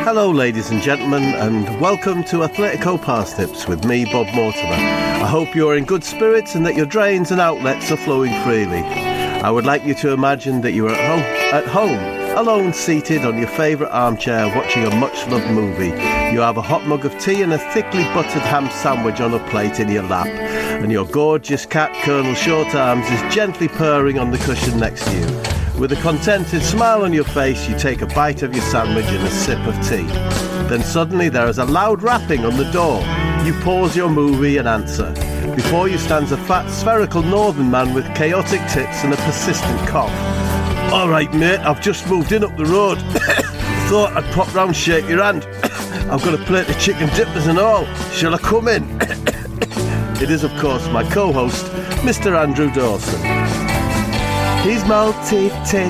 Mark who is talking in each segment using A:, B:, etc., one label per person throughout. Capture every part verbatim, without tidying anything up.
A: Hello ladies and gentlemen, and welcome to Athletico Parsnips with me, Bob Mortimer. I hope you're in good spirits and that your drains and outlets are flowing freely. I would like you to imagine that you are at home, at home, alone seated on your favourite armchair watching a much-loved movie. You have a hot mug of tea and a thickly buttered ham sandwich on a plate in your lap, and your gorgeous cat, Colonel Shortarms, is gently purring on the cushion next to you. With a contented smile on your face, you take a bite of your sandwich and a sip of tea. Then suddenly there is a loud rapping on the door. You pause your movie and answer. Before you stands a fat, spherical northern man with chaotic tits and a persistent cough. "All right, mate, I've just moved in up the road. Thought I'd pop round, shake your hand. I've got a plate of chicken dippers and all. Shall I come in?" It is, of course, my co-host, Mister Andrew Dawson. He's multi-titted,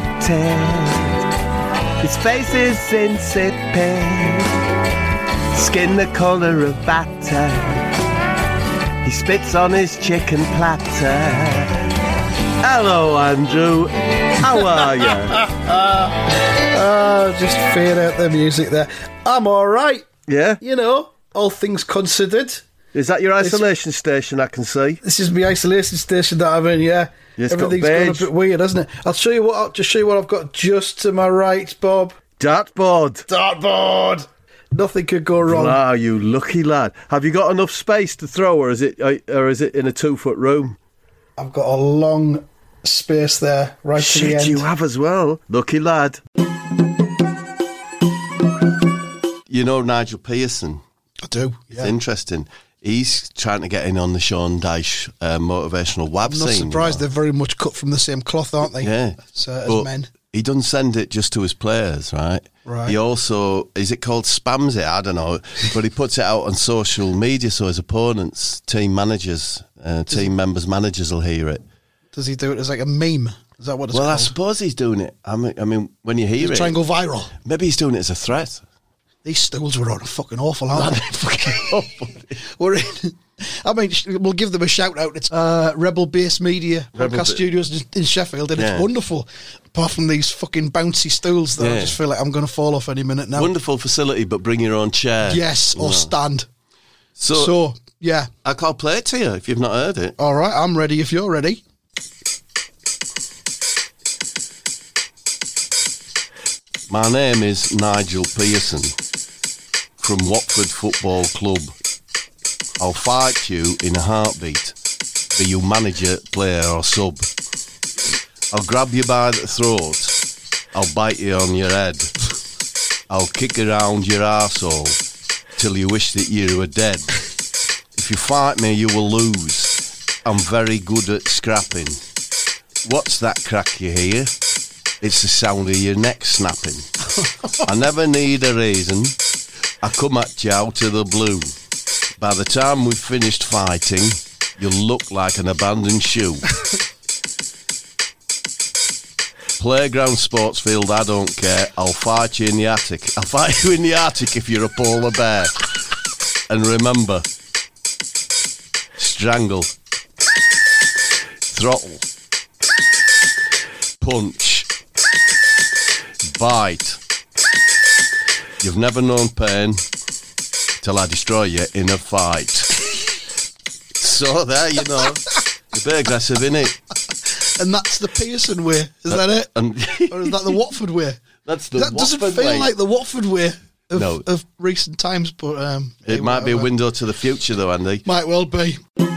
A: his face is insipid, skin the colour of batter, he spits on his chicken platter. Hello, Andrew, how are you?
B: Oh, just fade out the music there. I'm alright.
A: Yeah?
B: You know, all things considered.
A: Is that your isolation it's, station, I can see?
B: This is my isolation station that I'm in, yeah.
A: Yes,
B: everything's gone a bit weird, hasn't it? I'll show you what I'll just show you what I've got just to my right, Bob.
A: Dartboard.
B: Dartboard. Nothing could go wrong.
A: Wow, you lucky lad. Have you got enough space to throw, or is it or is it in a two foot room?
B: I've got a long space there, right
A: Shit,
B: to the end.
A: You have as well. Lucky lad. You know Nigel Pearson?
B: I do. Yeah.
A: It's interesting. He's trying to get in on the Sean Dyche uh, motivational wab
B: I'm
A: scene.
B: not surprised,
A: you know?
B: They're very much cut from the same cloth, aren't they?
A: Yeah.
B: As, uh,
A: but
B: as men.
A: He doesn't send it just to his players, right?
B: Right.
A: He also, is it called spams it? I don't know. But he puts it out on social media so his opponents, team managers, uh, team he, members, managers will hear it.
B: Does he do it as like a meme? Is that what it's
A: well,
B: called? Well,
A: I suppose he's doing it. I mean, I mean when you hear
B: he's
A: it.
B: Try and go viral.
A: Maybe he's doing it as a threat.
B: These stools were on a fucking awful, aren't they? Fucking awful. We're in. I mean, we'll give them a shout out. It's uh, Rebel Base Media
A: Rebel
B: podcast
A: Ba-
B: studios in Sheffield, and
A: yeah.
B: it's wonderful. Apart from these fucking bouncy stools, that
A: yeah.
B: I just feel like I'm going to fall off any minute now.
A: Wonderful facility, but bring your own chair.
B: Yes, or
A: no.
B: stand.
A: So,
B: so, yeah.
A: I can't play it to you if you've not heard it.
B: All right, I'm ready if you're ready.
A: My name is Nigel Pearson from Watford Football Club. I'll fight you in a heartbeat, be you manager, player or sub. I'll grab you by the throat, I'll bite you on your head, I'll kick around your arsehole till you wish that you were dead. If you fight me you will lose, I'm very good at scrapping. What's that crack you hear? It's the sound of your neck snapping. I never need a reason, I come at you out of the blue. By the time we've finished fighting, you'll look like an abandoned shoe. Playground, sports field, I don't care. I'll fight you in the attic. I'll fight you in the attic if you're a polar bear. And remember, strangle, throttle, punch, bite. You've never known pain till I destroy you in a fight. So there, you know, you're a bit aggressive, innit?
B: And that's the Pearson way, is uh, that it?
A: And
B: or is that the Watford way?
A: That's the
B: that
A: Watford
B: doesn't feel
A: way.
B: like the Watford way of,
A: no.
B: of recent times, but um,
A: it might whatever. be a window to the future, though, Andy.
B: Might well be. Do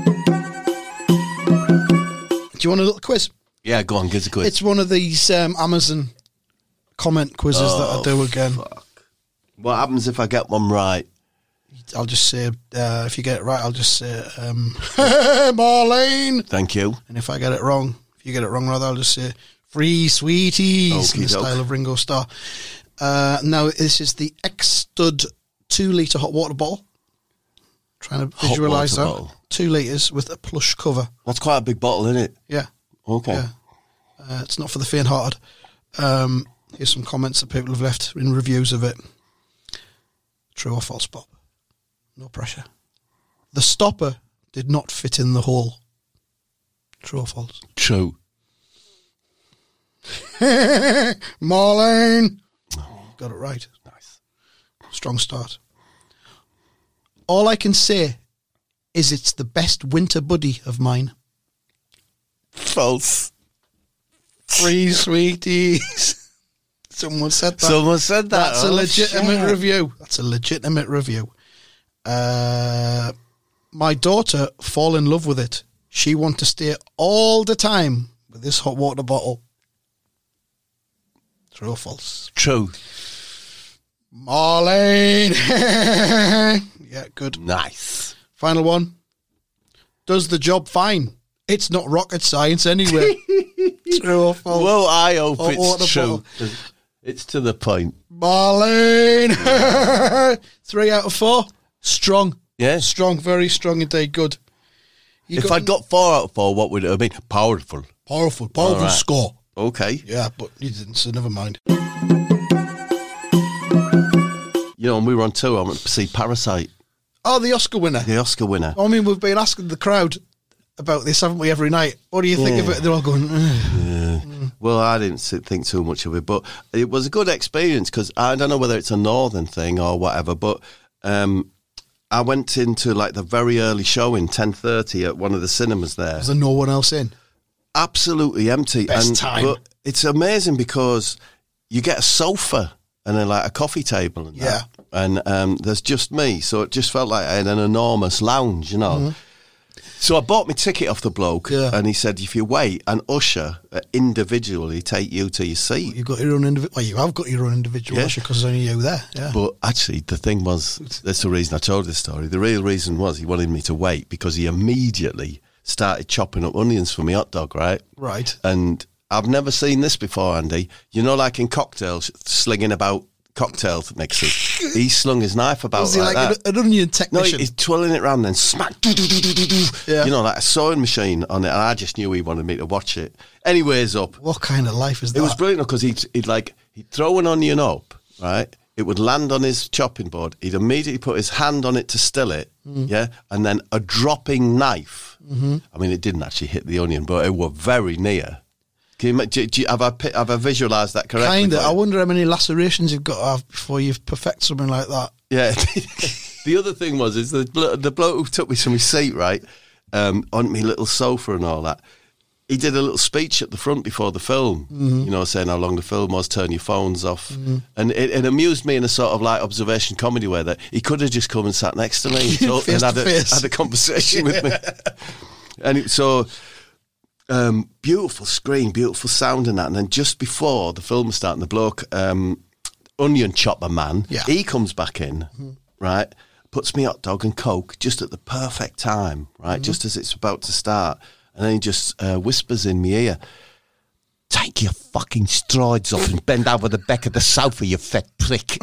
B: you want a little quiz?
A: Yeah, go on, give us a quiz.
B: It's one of these um, Amazon comment quizzes
A: oh,
B: that I do again.
A: Fuck. What happens if I get one right?
B: I'll just say, uh, if you get it right, I'll just say, um, hey, Marlene.
A: Thank you.
B: And if I get it wrong, if you get it wrong, rather, I'll just say, free sweeties,
A: Okey
B: in the
A: doke.
B: style of Ringo Starr. Uh, now, this is the X-Stud two litre hot water bottle. Trying to visualise that.
A: Bottle.
B: Two litres with a plush cover.
A: That's quite a big bottle, isn't it?
B: Yeah.
A: Okay.
B: Yeah. Uh, it's not for the faint-hearted. Um, here's some comments that people have left in reviews of it. True or false, Bob? No pressure. The stopper did not fit in the hole. True or false?
A: True.
B: Marlene! Got it right.
A: Nice.
B: Strong start. All I can say is it's the best winter buddy of mine.
A: False.
B: Three sweeties. Someone said that.
A: Someone said that.
B: That's
A: oh,
B: a legitimate
A: shit.
B: review. That's a legitimate review. Uh, my daughter fall in love with it. She want to stay all the time with this hot water bottle. True or false?
A: True.
B: Marlene. Yeah, good.
A: Nice.
B: Final one. Does the job fine. It's not rocket science anyway. True or false?
A: Well, I hope
B: Hot water
A: it's true.
B: bottle.
A: It's to the point.
B: Marlene. Three out of four. Strong.
A: Yeah.
B: Strong, very strong indeed. Good. You
A: If I'd got four out of four, what would it have been? Powerful.
B: Powerful, powerful
A: All right.
B: score.
A: Okay.
B: Yeah, but you didn't, so never mind.
A: You know, when we were on tour, I went to see Parasite,
B: Oh, the Oscar winner.
A: the Oscar winner.
B: I mean, we've been asking the crowd about this, haven't we, every night? What do you think
A: Yeah.
B: of it? They're all going, "Ugh."
A: Well, I didn't si- think too much of it, but it was a good experience because I don't know whether it's a northern thing or whatever, but um, I went into like the very early showing, ten thirty at one of the cinemas there.
B: Is there no one else in?
A: Absolutely empty.
B: Best
A: and,
B: time.
A: But it's amazing because you get a sofa and then like a coffee table and
B: Yeah.
A: that. And um, there's just me, so it just felt like I had an enormous lounge, you know.
B: Mm-hmm.
A: So I bought my ticket off the bloke,
B: Yeah.
A: and he said, if you wait, an usher uh, individually take you to your seat.
B: You've got your own individual. Well, you have got your own individual
A: Yeah.
B: usher because there's only you there. Yeah.
A: But actually, the thing was, that's the reason I told this story. The real reason was he wanted me to wait because he immediately started chopping up onions for my hot dog, right?
B: Right.
A: And I've never seen this before, Andy. You know, like in cocktails, slinging about cocktail mixes. He slung his knife about
B: Was he
A: like,
B: like
A: that.
B: an, an onion
A: No,
B: technician?
A: he's twirling it around, then smack, do, do, do, do, do, do.
B: Yeah.
A: You know, like a sewing machine on it. And I just knew he wanted me to watch it. Anyways, up.
B: What kind of life is that?
A: It was brilliant because he'd, he'd like, he'd throw an onion up, right? It would land on his chopping board. He'd immediately put his hand on it to still it,
B: Mm.
A: yeah? And then a dropping knife.
B: Mm-hmm.
A: I mean, it didn't actually hit the onion, but it was very near. Can you, ima- do, do you, have I pi- have I visualised that correctly?
B: Kind of.
A: for you?
B: I wonder how many lacerations you've got to have before you perfect something like that.
A: Yeah. The other thing was, is the, blo- the bloke who took me to my seat, right, um, on my little sofa and all that, he did a little speech at the front before the film,
B: Mm-hmm.
A: you know, saying how long the film was, turn your phones off. And it, it amused me in a sort of like observation comedy way that he could have just come and sat next to me and, talk,
B: Face
A: and
B: to
A: had, a,
B: face.
A: had a conversation with me. And it, so, um, beautiful screen, beautiful sound and that. And then just before the film was starting, the bloke, um, onion chopper man,
B: Yeah.
A: he comes back in, right, puts me hot dog and Coke just at the perfect time, right, just as it's about to start. And then he just uh, whispers in my ear, take your fucking strides off and bend over the back of the sofa, you fat prick.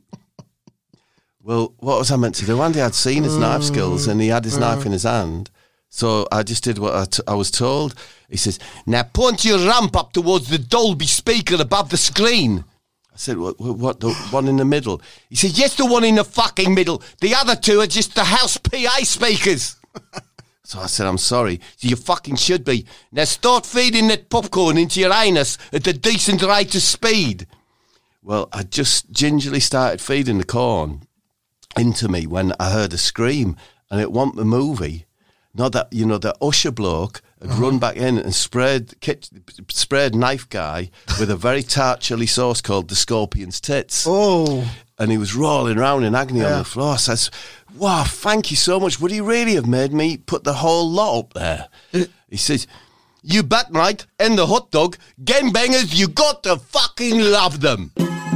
A: Well, what was I meant to do? Andy had seen his knife skills and he had his knife in his hand. So I just did what I, t- I was told. He says, now point your ramp up towards the Dolby speaker above the screen. I said, what, what, what, the one in the middle? He said, yes, the one in the fucking middle. The other two are just the house P A speakers. So I said, I'm sorry. You fucking should be. Now start feeding that popcorn into your anus at a decent rate of speed. Well, I just gingerly started feeding the corn into me when I heard a scream, and it wasn't the movie. Not that, you know, the usher bloke had uh-huh. run back in and sprayed kit, sprayed knife guy with a very tart chili sauce called the Scorpion's Tits.
B: Oh.
A: And he was rolling around in agony
B: Yeah.
A: on the floor. I says, wow, thank you so much. Would he really have made me put the whole lot up there? He says, you bet, mate. And the hot dog, gangbangers, you got to fucking love them.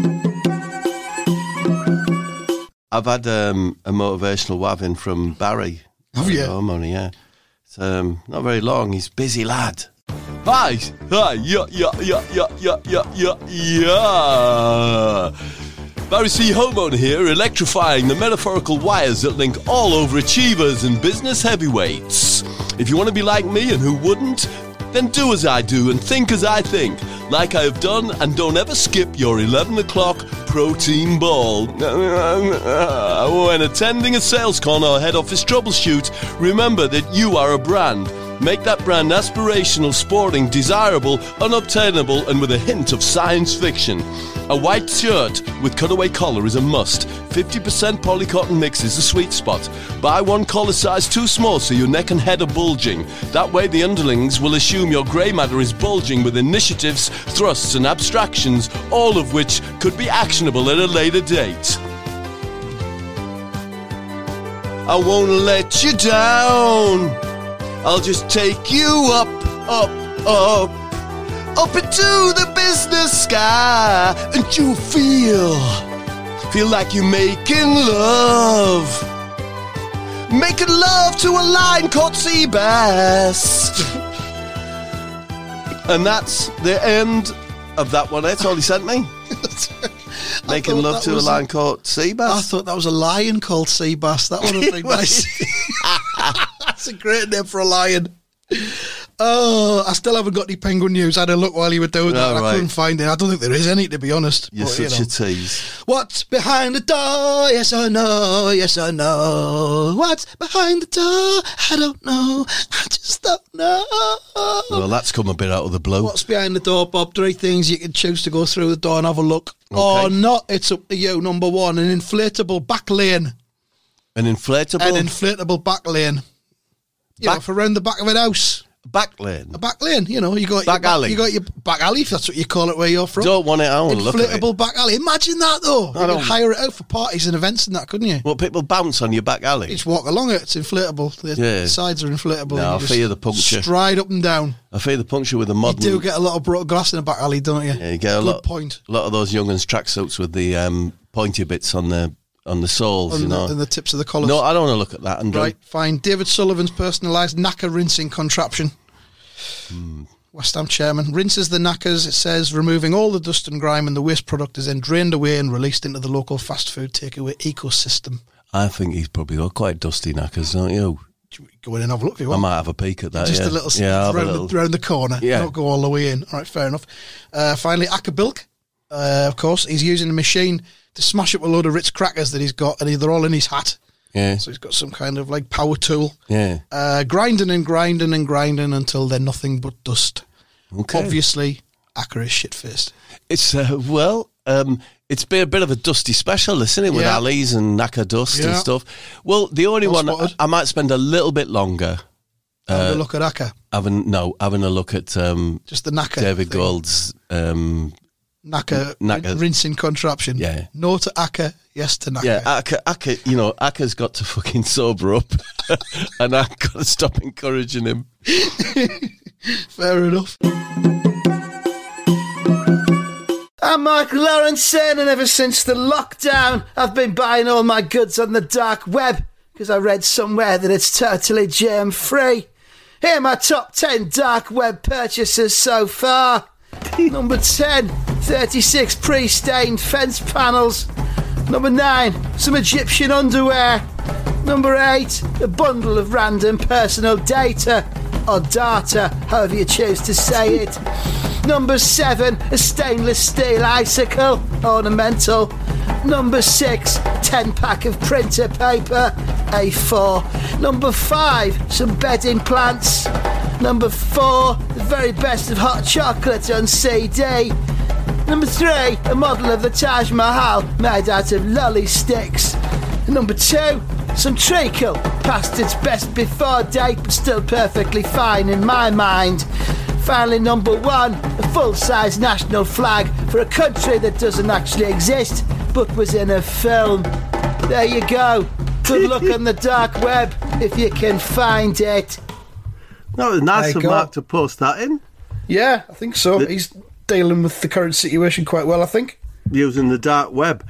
A: I've had um, a motivational wav-in from Barry.
B: Have you?
A: Money, yeah. It's um, not very long. He's a busy lad. Hi, hi, yeah, yeah, yeah, yeah, yeah, yeah, yeah, yeah. Barry C. Homeowner here, electrifying the metaphorical wires that link all overachievers and business heavyweights. If you want to be like me, and who wouldn't, then do as I do and think as I think, like I have done, and don't ever skip your eleven o'clock protein ball. When attending a sales con or head office troubleshoot, remember that you are a brand,
C: Make that brand aspirational, sporting, desirable, unobtainable, and with a hint of science fiction. A white shirt with cutaway collar is a must. fifty percent polycotton mix is the sweet spot. Buy one collar size too small so your neck and head are bulging. That way the underlings will assume your grey matter is bulging with initiatives, thrusts and abstractions, all of which could be actionable at a later date. I won't let you down. I'll just take you up, up, up, up into the business sky, and you feel, feel like you're making love, making love to a lion called Seabass. And that's the end of that one. That's all he sent me. Making love to a lion called Seabass.
B: I thought that was a lion called Seabass. That would have been nice. That's a great name for a lion. Oh, I still haven't got any penguin news. I had a look while you were doing that.
C: Oh,
B: I
C: right.
B: couldn't find it. I don't think there is any, to be honest.
C: You're
B: But,
C: such
B: you know.
C: a tease.
B: What's behind the door? Yes or no? Yes or no? What's behind the door? I don't know. I just don't know.
C: Well, that's come a bit out of the blue.
B: What's behind the door, Bob? Three things you can choose to go through the door and have a look.
C: Okay.
B: Or not, it's up to you. Number one, an inflatable back lane.
C: An inflatable?
B: An inflatable back lane. You
C: Back-
B: know, for around the back of an house.
C: back lane.
B: A back lane, you know. You got
C: Back
B: your
C: alley.
B: You got your back alley, if that's what you call it where you're from.
C: Don't want it, I want to look at it.
B: Inflatable back alley. Imagine that, though.
C: I
B: You
C: don't-
B: could hire it out for parties and events and that, couldn't you?
C: Well, people bounce on your back alley.
B: You just walk along it. It's inflatable. The
C: Yeah.
B: sides are inflatable.
C: No,
B: and
C: I
B: you just
C: fear the puncture.
B: Stride up and down.
C: I fear the puncture with the
B: You
C: modern...
B: do get a lot of broken glass in a back alley, don't you?
C: Yeah, you get a
B: Good
C: lot,
B: point.
C: a lot of those young'uns tracksuits with the um, pointy bits on the on the soles,
B: On
C: you
B: the,
C: know.
B: on the tips of the collars.
C: No, I don't want to look at that. And
B: Right, fine. David Sullivan's personalised knacker rinsing contraption.
C: Hmm.
B: West Ham chairman rinses the knackers, it says, removing all the dust and grime, and the waste product is then drained away and released into the local fast food takeaway ecosystem.
C: I think he's probably got quite dusty knackers, don't you?
B: Go in and have a look if you
C: I
B: want.
C: might have a peek at that.
B: Just
C: yeah.
B: a little,
C: yeah, I'll have a
B: round,
C: little.
B: the, round the corner.
C: Yeah.
B: Don't go all the way in. All right, fair enough. Uh, finally, Akabilk, uh, of course, he's using a machine to smash up a load of Ritz crackers that he's got, and they're all in his hat.
C: Yeah,
B: So he's got some kind of like power tool.
C: yeah.
B: Uh, grinding and grinding and grinding until they're nothing but dust.
C: Okay.
B: Obviously, Acker is shit-faced.
C: It's uh, well, um, it's been a bit of a dusty special, isn't it, with
B: Yeah.
C: alleys and knacker dust
B: Yeah.
C: and stuff. Well, the only
B: Well
C: one
B: spotted.
C: I might spend a little bit longer
B: Have a look at Acker.
C: having no having a look at um,
B: Just the knacker.
C: David
B: thing.
C: Gold's. Um,
B: Knacker,
C: Knacker.
B: rinsing contraption.
C: Yeah.
B: No to Acker, yes to knacker.
C: yeah, Acker, Acker, you know, Acker's got to fucking sober up, and I've got to stop encouraging him.
B: Fair enough. I'm Mark Lawrenson, and ever since the lockdown, I've been buying all my goods on the dark web because I read somewhere that it's totally germ-free. Here are my top ten dark web purchases so far. Number ten, thirty-six pre-stained fence panels. Number nine, some Egyptian underwear. Number eight, a bundle of random personal data, or data, however you choose to say it. Number seven, a stainless steel icicle, ornamental. Number six, ten pack of printer paper, A four. Number five, some bedding plants. Number four, the very best of hot chocolate on C D. Number three, a model of the Taj Mahal made out of lolly sticks. Number two, some treacle, past its best before date but still perfectly fine in my mind. Finally, number one, a full-size national flag for a country that doesn't actually exist but was in a film. There you go. Good luck on the dark web if you can find it.
A: That was nice
B: There you
A: of
B: go.
A: Mark to post that in,
B: Yeah, I think so. He's dealing with the current situation quite well, I think.
A: using the dark web.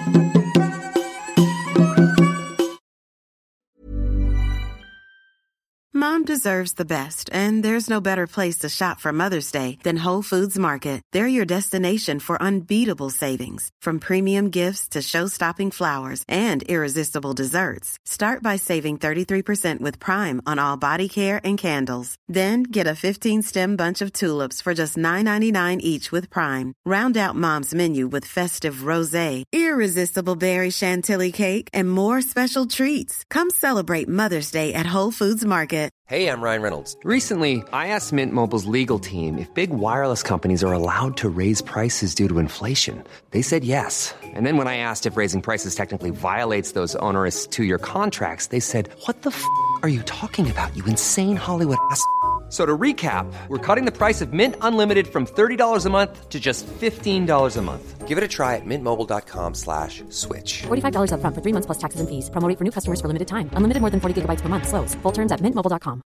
D: Mom deserves the best, and there's no better place to shop for Mother's Day than Whole Foods Market. They're your destination for unbeatable savings, from premium gifts to show-stopping flowers and irresistible desserts. Start by saving thirty-three percent with Prime on all body care and candles. Then get a fifteen-stem bunch of tulips for just nine ninety-nine each with Prime. Round out Mom's menu with festive rosé, irresistible berry chantilly cake, and more special treats. Come celebrate Mother's Day at Whole Foods Market.
E: Hey, I'm Ryan Reynolds. Recently, I asked Mint Mobile's legal team if big wireless companies are allowed to raise prices due to inflation. They said yes. And then when I asked if raising prices technically violates those onerous two-year contracts, they said, what the f*** are you talking about, you insane Hollywood ass f- So to recap, we're cutting the price of Mint Unlimited from thirty dollars a month to just fifteen dollars a month. Give it a try at mintmobile.com slash switch.
F: forty-five dollars up front for three months plus taxes and fees. Promo rate for new customers for limited time. Unlimited more than forty gigabytes per month. Slows full terms at mint mobile dot com.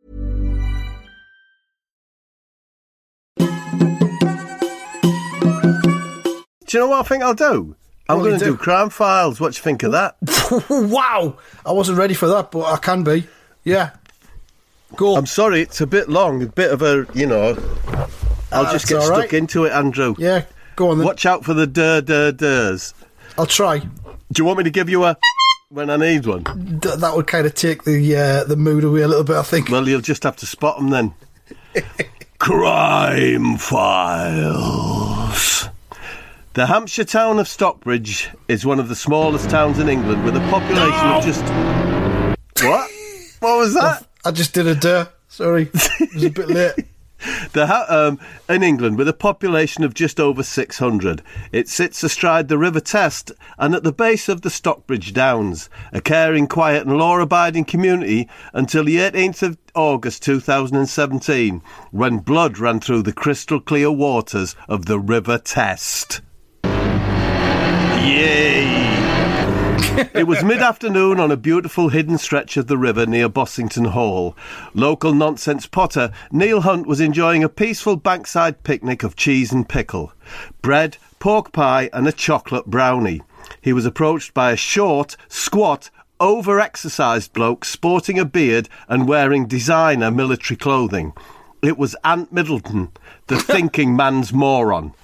A: Do you know what I think I'll do? I'm
B: What
A: going to
B: do
A: do
B: you do?
A: crime files. What do you think of that?
B: Wow! I wasn't ready for that, but I can be. Yeah. Go.
A: I'm sorry, it's a bit long, a bit of a, you know. I'll
B: That's
A: just get
B: all
A: stuck
B: right.
A: into it, Andrew.
B: Yeah, go on then.
A: Watch out for the der der ders.
B: I'll try.
A: Do you want me to give you a when I need one?
B: D- that would kind of take the uh, the mood away a little bit, I think.
A: Well, you'll just have to spot them then. Crime files. The Hampshire town of Stockbridge is one of the smallest towns in England with a population of just... What? What was that?
B: I just did a duh. Sorry. It was a bit late.
A: The ha- um, in England, with a population of just over six hundred, it sits astride the River Test and at the base of the Stockbridge Downs, a caring, quiet and law-abiding community until the eighteenth of August two thousand seventeen, when blood ran through the crystal-clear waters of the River Test. Yay! It was mid-afternoon on a beautiful hidden stretch of the river near Bossington Hall. Local nonsense potter Neil Hunt was enjoying a peaceful bankside picnic of cheese and pickle, bread, pork pie and a chocolate brownie. He was approached by a short, squat, over-exercised bloke sporting a beard and wearing designer military clothing. It was Ant Middleton, the thinking man's moron.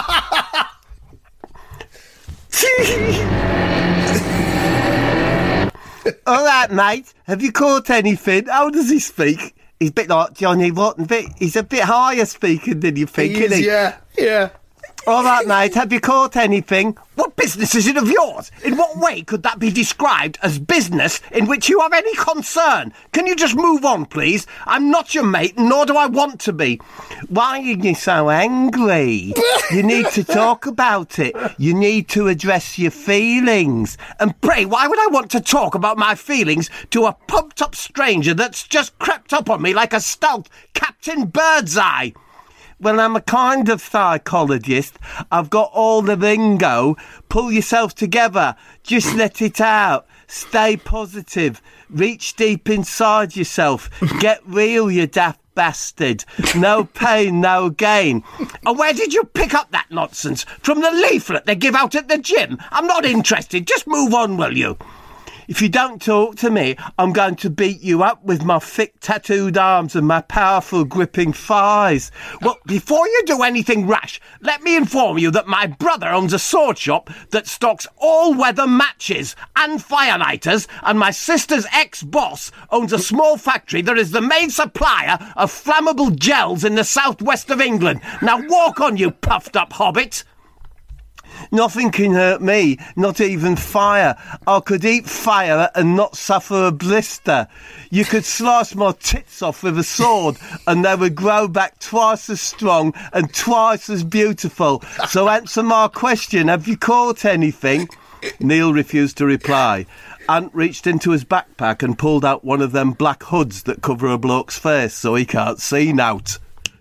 A: All right, mate. Have you caught anything? How does he speak? He's a bit like Johnny Rotten. Bit, he's a bit higher speaking than you think,
B: He
A: isn't
B: is,
A: he?
B: yeah, yeah.
A: All right, mate. Have you caught anything? What business is it of yours? In what way could that be described as business in which you have any concern? Can you just move on, please? I'm not your mate, nor do I want to be. Why are you so angry? You need to talk about it. You need to address your feelings. And pray, why would I want to talk about my feelings to a pumped-up stranger that's just crept up on me like a stout Captain Birdseye? Well, I'm a kind of psychologist. I've got all the lingo. Pull yourself together. Just let it out. Stay positive. Reach deep inside yourself. Get real, you daft bastard. No pain, no gain. And where did you pick up that nonsense? From the leaflet they give out at the gym? I'm not interested. Just move on, will you? If you don't talk to me, I'm going to beat you up with my thick tattooed arms and my powerful gripping thighs. Well, before you do anything rash, let me inform you that my brother owns a sword shop that stocks all-weather matches and fire lighters, and my sister's ex-boss owns a small factory that is the main supplier of flammable gels in the southwest of England. Now walk on, you puffed-up hobbit. Nothing can hurt me, not even fire. I could eat fire and not suffer a blister. You could slice my tits off with a sword and they would grow back twice as strong and twice as beautiful. So answer my question, have you caught anything? Neil refused to reply. Ant reached into his backpack and pulled out one of them black hoods that cover a bloke's face so he can't see nowt.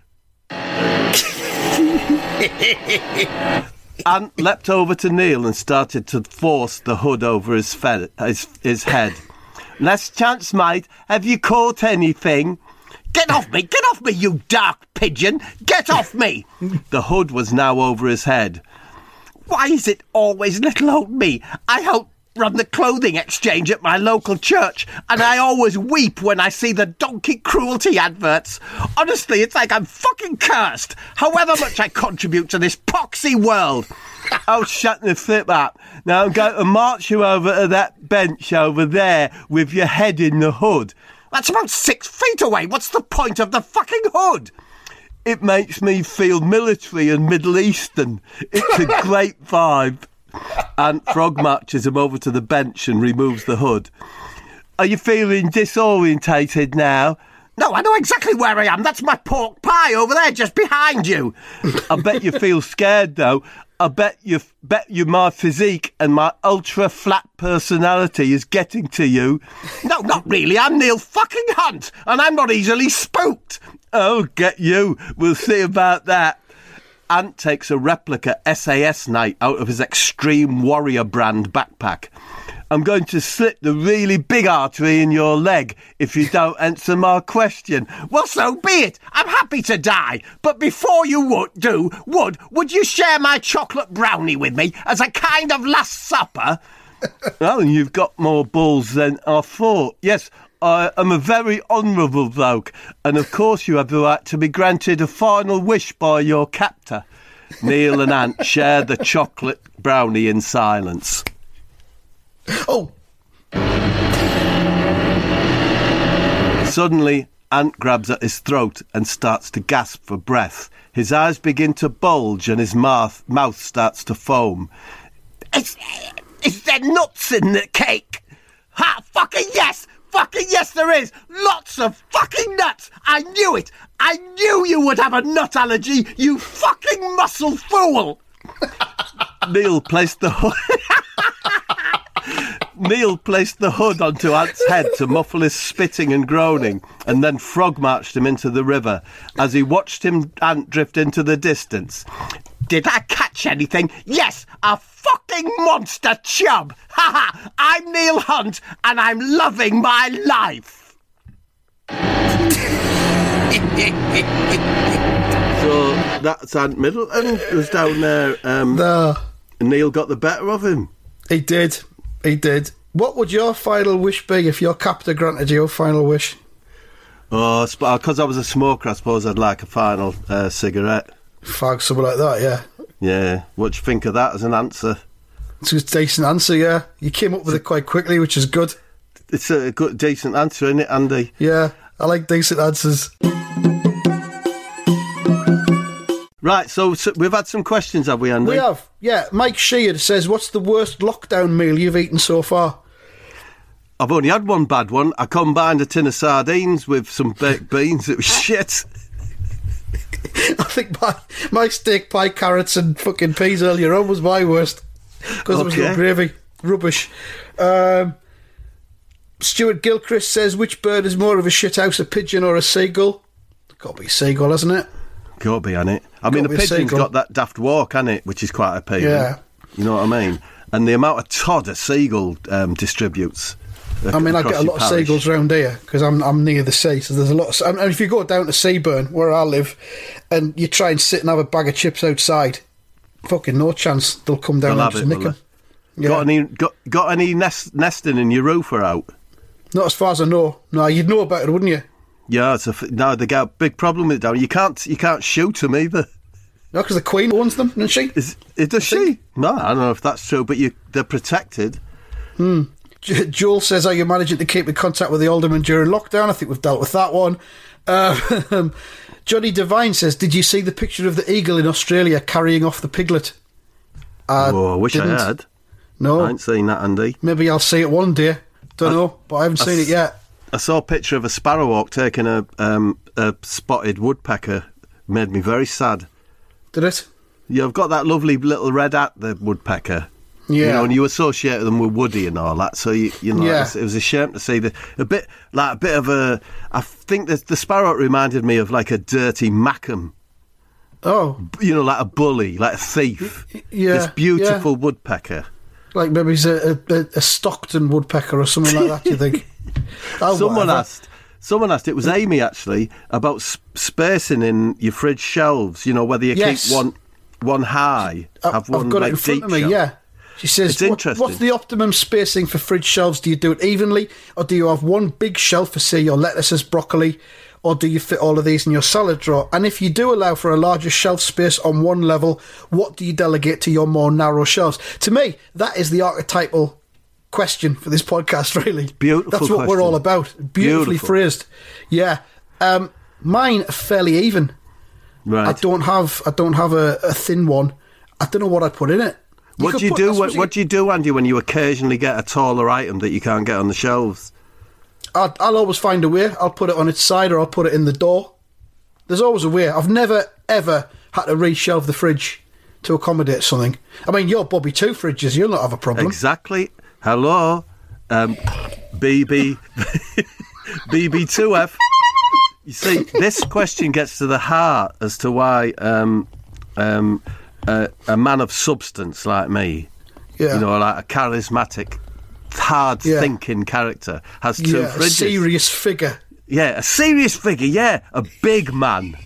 A: Ant leapt over to Neil and started to force the hood over his, fe- his, his head. Last chance, mate. Have you caught anything? Get off me! Get off me, you dark pigeon! Get off me! The hood was now over his head. Why is it always little old me? I help run the clothing exchange at my local church, and I always weep when I see the donkey cruelty adverts. Honestly, it's like I'm fucking cursed, however much I contribute to this poxy world. Oh, shut the flip up. Now I'm going to march you over to that bench over there with your head in the hood. That's about six feet away. What's the point of the fucking hood? It makes me feel military and Middle Eastern. It's a great vibe. Ant frog marches him over to the bench and removes the hood. Are you feeling disorientated now? No, I know exactly where I am. That's my pork pie over there, just behind you. I bet you feel scared, though. I bet you, bet you my physique and my ultra-flat personality is getting to you. No, not really. I'm Neil fucking Hunt, and I'm not easily spooked. Oh, get you. We'll see about that. Ant takes a replica S A S Knight out of his Extreme Warrior brand backpack. I'm going to slit the really big artery in your leg if you don't answer my question. Well, so be it. I'm happy to die. But before you would do, would, would you share my chocolate brownie with me as a kind of last supper? Well, you've got more balls than I thought. Yes, I am a very honourable bloke. And of course you have the right to be granted a final wish by your captor. Neil and Ant share the chocolate brownie in silence.
B: Oh!
A: Suddenly, Ant grabs at his throat and starts to gasp for breath. His eyes begin to bulge and his mouth, mouth starts to foam. Is, is there nuts in the cake? Ha! Fucking yes! Fucking yes there is! Lots of fucking nuts! I knew it! I knew you would have a nut allergy, you fucking muscle fool! Neil placed the hood... Neil placed the hood onto Ant's head to muffle his spitting and groaning, and then frog-marched him into the river. As he watched him, Ant drift into the distance. Did I catch anything? Yes, a fucking monster chub! Ha ha! I'm Neil Hunt, and I'm loving my life! So, that's Ant Middleton who's down there. Um,
B: No.
A: Neil got the better of him.
B: He did. He did. What would your final wish be if your captor granted you a final wish?
A: Oh, because I was a smoker, I suppose I'd like a final uh, cigarette.
B: Fag, something like that, yeah.
A: Yeah. What do you think of that as an answer?
B: It's a decent answer, yeah. You came up with it quite quickly, which is good.
A: It's a good, decent answer, isn't it, Andy?
B: Yeah, I like decent answers.
A: Right, so, so we've had some questions, have we, Andy?
B: We have, yeah. Mike Sheard says, what's the worst lockdown meal you've eaten so far?
A: I've only had one bad one. I combined a tin of sardines with some baked beans. It was shit.
B: I think my, my steak pie, carrots and fucking peas earlier on was my worst. Because there was no
A: Okay.
B: gravy. Rubbish. Um, Stuart Gilchrist says, which bird is more of a shithouse, a pigeon or a seagull? Got to be seagull, hasn't it?
A: Got to be, hasn't it? I mean,
B: Got
A: the
B: to be a
A: pigeon's
B: seagull.
A: got that daft walk, hasn't it? Which is quite appealing.
B: Yeah.
A: You know what I mean? And the amount of Todd a seagull um, distributes.
B: I mean, I get a lot of seagulls round here because I'm I'm near the sea, so there's a lot of... And if you go down to Seaburn, where I live, and you try and sit and have a bag of chips outside, fucking no chance they'll come down
A: They'll
B: and
A: have
B: just
A: it,
B: nick
A: will
B: them.
A: they?
B: Yeah.
A: Got any got, got any nest, nesting in your roof or out?
B: Not as far as I know. No, you'd know about it, wouldn't you?
A: Yeah, it's a, f- no, they got a big problem with it down. You can't you can't shoot them either.
B: No, because the Queen owns them, doesn't she?
A: Is it does she? No, I don't know if that's true, but you they're protected.
B: Hmm. J- Joel says, are you managing to keep in contact with the alderman during lockdown? I think we've dealt with that one. Uh, Johnny Devine says, did you see the picture of the eagle in Australia carrying off the piglet? I
A: oh, I wish
B: didn't.
A: I had.
B: No.
A: I ain't seen that, Andy.
B: Maybe I'll see it one day. Don't
A: I-
B: know, but I haven't
A: I
B: seen it
A: s-
B: yet.
A: I saw a picture of a sparrowhawk taking a um, a spotted woodpecker. Made me very sad.
B: Did it?
A: Yeah, I've got that lovely little red hat, the woodpecker.
B: Yeah.
A: You know, and you associate them with Woody and all that. So, you, you know,
B: Yeah.
A: it's- it was a shame to see the a bit like a bit of a. I think that the sparrowhawk reminded me of like a dirty Mackham.
B: Oh,
A: You know, like a bully, like a thief.
B: yeah,
A: This beautiful woodpecker.
B: like maybe he's a, a, a Stockton woodpecker or something like that, do you think? Oh,
A: Someone
B: whatever.
A: asked. Someone asked. It was Amy actually about sp- spacing in your fridge shelves. You know, whether you
B: Yes.
A: keep one one high,
B: I-
A: have one
B: I've got
A: like
B: it in front
A: deep
B: of me,
A: shelf.
B: yeah. She says,
A: It's
B: what-
A: interesting.
B: what's the optimum spacing for fridge shelves? Do you do it evenly, or do you have one big shelf for, say, your lettuces, broccoli, or do you fit all of these in your salad drawer? And if you do allow for a larger shelf space on one level, what do you delegate to your more narrow shelves? To me, that is the archetypal question for this podcast, really.
A: Beautiful
B: That's what we're
A: question.
B: all about. Beautifully
A: Beautiful.
B: phrased. Yeah. Um, mine are fairly even.
A: Right.
B: I don't have I don't have a, a thin one. I don't know what I put in it.
A: what
B: could
A: do you
B: put-
A: do?
B: I suppose
A: What, what do you do, Andy, when you occasionally get a taller item that you can't get on the shelves?
B: I'll, I'll always find a way. I'll put it on its side or I'll put it in the door. There's always a way. I've never, ever had to reshelve the fridge to accommodate something. I mean, you're Bobby Two Fridges. You'll not have a problem.
A: Exactly. Hello, um, B B, B B two F. You see, this question gets to the heart as to why um, um, uh, a man of substance like me,
B: Yeah.
A: you know, like a charismatic, hard-thinking yeah. character, has two
B: yeah,
A: fridges.
B: A serious figure.
A: Yeah, a serious figure, yeah. A big man.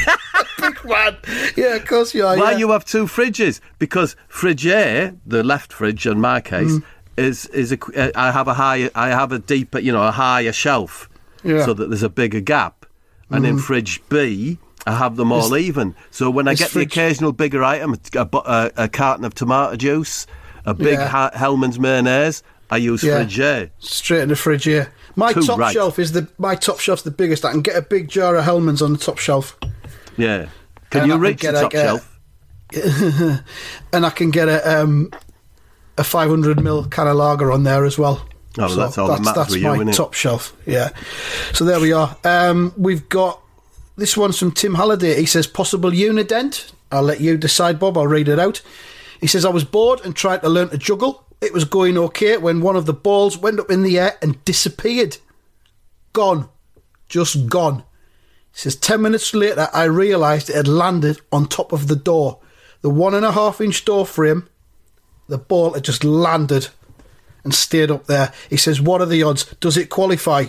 B: Big man. Yeah, of course you are.
A: Why
B: yeah.
A: you have two fridges? Because fridge A, the left fridge in my case, mm. is is a. Uh, I have a higher, I have a deeper, you know, a higher shelf,
B: yeah.
A: so that there's a bigger gap. And mm. in fridge B, I have them all is, even. So when I get fridge... the occasional bigger item, a, a, a carton of tomato juice, a big yeah. ha- Hellman's mayonnaise, I use yeah. fridge A.
B: Straight in the fridge A. My
A: Too
B: top
A: right.
B: shelf is the my top shelf's the biggest. I can get a big jar of Hellman's on the top shelf.
A: Yeah. Can
B: and
A: you
B: I
A: reach
B: can
A: the top
B: a,
A: shelf?
B: And I can get a um, a five hundred mil can of lager on there as well.
A: Oh,
B: so
A: that's all
B: that's,
A: that matters
B: that's
A: with you,
B: my
A: isn't it?
B: top shelf. Yeah. So there we are. Um, we've got this one's from Tim Halliday. He says possible unident. I'll let you decide, Bob. I'll read it out. He says I was bored and tried to learn to juggle. It was going okay when one of the balls went up in the air and disappeared. Gone. Just gone. He says, ten minutes later, I realised it had landed on top of the door. The one and a half inch door frame, the ball had just landed and stayed up there. He says, what are the odds? Does it qualify?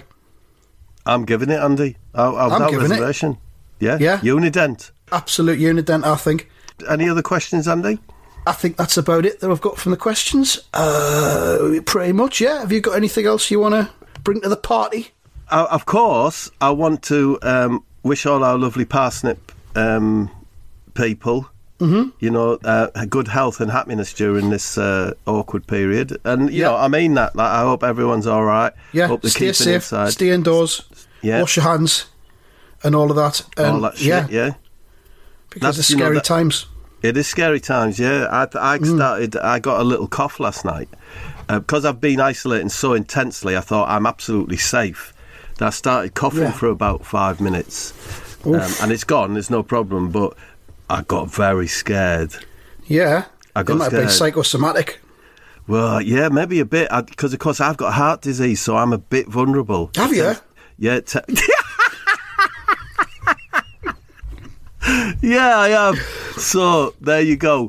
A: I'm giving it, Andy. I'll, I'll
B: I'm giving
A: reservation.
B: it.
A: Yeah?
B: Yeah.
A: Unident.
B: Absolute unident, I think.
A: Any other questions, Andy?
B: I think that's about it that I've got from the questions. Uh, pretty much, yeah. Have you got anything else you want to bring to the party?
A: Uh, of course, I want to um, wish all our lovely parsnip um, people, mm-hmm. you know, uh, good health and happiness during this uh, awkward period. And, you
B: yeah.
A: know, I mean that. Like, I hope everyone's all right.
B: Yeah,
A: hope they're
B: stay
A: keeping
B: safe,
A: inside.
B: stay indoors,
A: yeah.
B: wash your hands and all of that. And
A: all that shit, yeah. yeah.
B: Because
A: That's,
B: it's scary
A: you know, that,
B: times.
A: It is scary times, yeah. I, I started, mm. I got a little cough last night. Uh, because I've been isolating so intensely, I thought I'm absolutely safe. I started coughing
B: yeah.
A: for about five minutes, um, and it's gone. There's no problem, but I got very scared.
B: Yeah,
A: I got
B: it might
A: scared.
B: be psychosomatic.
A: Well, yeah, maybe a bit, because of course I've got heart disease, so I'm a bit vulnerable.
B: Have you?
A: Yeah. Te- yeah, I have. So there you go.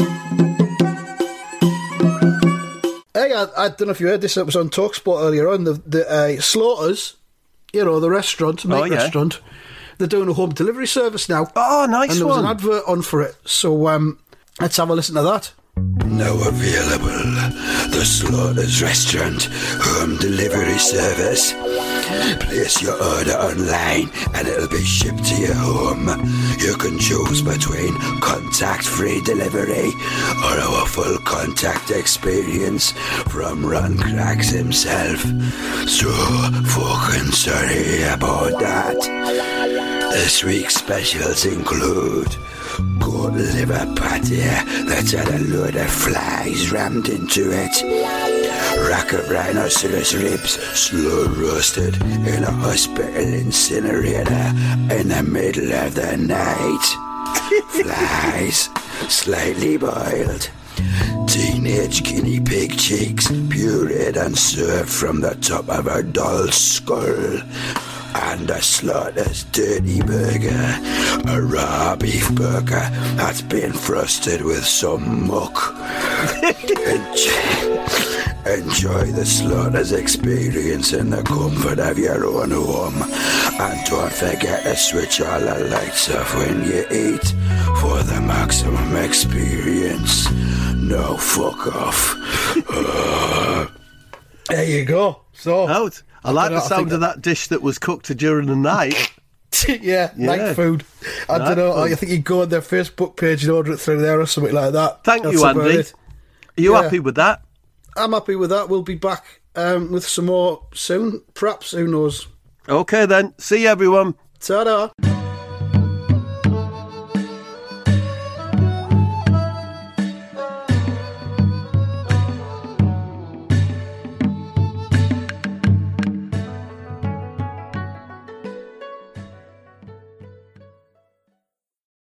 B: Hey, I, I don't know if you heard this. It was on TalkSport earlier on. The the uh, Slaughters. You know, the restaurant, meat
A: oh, yeah.
B: restaurant, they're doing a home delivery service now.
A: Oh, nice
B: and there
A: one.
B: was an advert on for it. So um, let's have a listen to that.
G: Now available, the Slaughters Restaurant home delivery service. Place your order online and it'll be shipped to your home. You can choose between contact-free delivery or our full contact experience from Ron Craggs himself. So fucking sorry about that. This week's specials include goat liver patty that's had a load of flies rammed into it. Rack of rhinoceros ribs slow roasted in a hospital incinerator in the middle of the night. Flies slightly boiled. Teenage guinea pig cheeks pureed and served from the top of a doll's skull. And a Slaughter's dirty burger, a raw beef burger that's been frosted with some muck. Enjoy, enjoy the Slaughter's experience in the comfort of your own home. And don't forget to switch all the lights off when you eat for the maximum experience. No, fuck off. Uh,
B: there you go. So
A: Out. I, I like the sound of that, that dish that was cooked during the night.
B: yeah,
A: yeah,
B: night food. I night don't know. Food. I think you go on their Facebook page and order it through there or something like that.
A: Thank
B: That's
A: you, Andy. Are you yeah. happy with that?
B: I'm happy with that. We'll be back um, with some more soon. Perhaps, who knows?
A: Okay then. See you, everyone.
B: Ta-da.